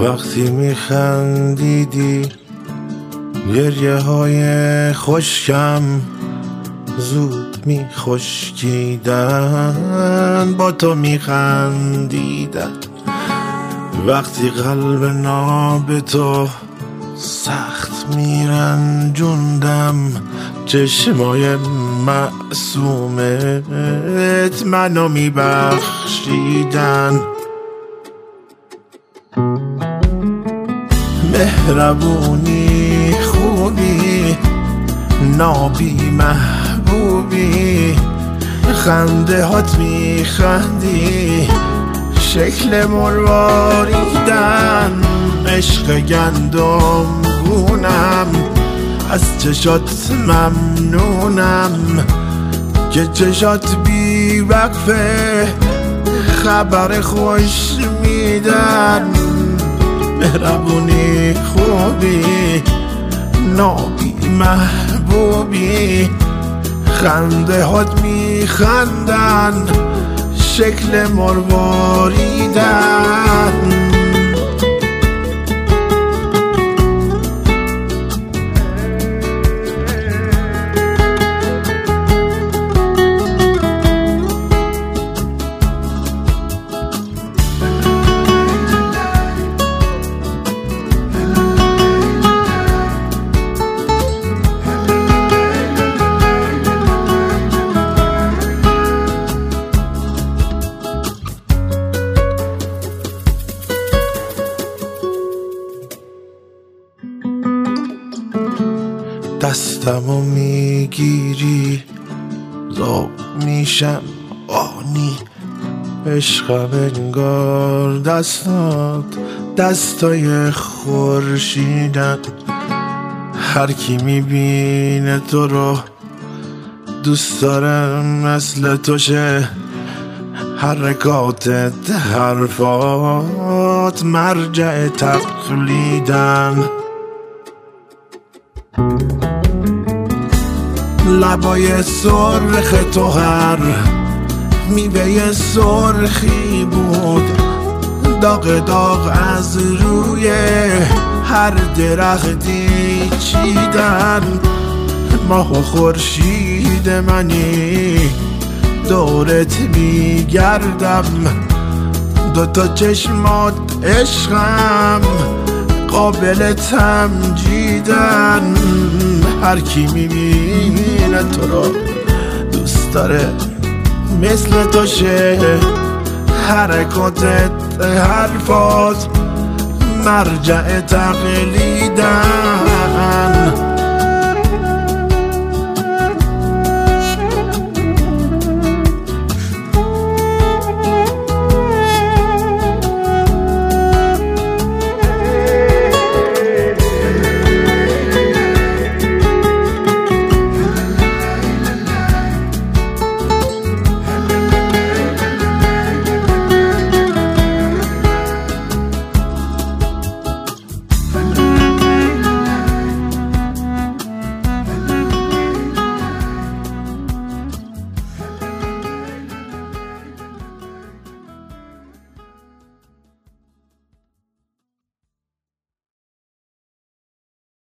وقتی میخندیدی گریه های خشکم زود میخشکیدن، با تو میخندیدن. وقتی قلب ناب تو سخت میرنجوندم، چشمای معصومت منو میبخشیدن. مهربونی خوبی نابی محبوبی، خنده هات میخندی شکل مرواریدن. عشق گندم گونم از چشات ممنونم که چشات بی وقفه خبر خوش میدن. مهربونی خوبی نابی محبوبی، خنده هات میخندن شکل مرواریدن. دستمو میگیری زاب میشم آنی، عشقم انگار دستات دستای خورشیدن. هر کی میبینه تو رو دوست داره مثل تو شه، حرکاتت حرفات مرجع تقلیدن. لبای سرخ تو هر میوه سرخی بود، داغ داغ از روی هر درختی چیدن. ماه و خورشید منی دورت میگردم، دوتا چشمات عشقم قابل تمجیدن. هر کی میبینه تو رو دوست داره مثل تو شه، حرکاتت حرفات مرجع تقلیدن.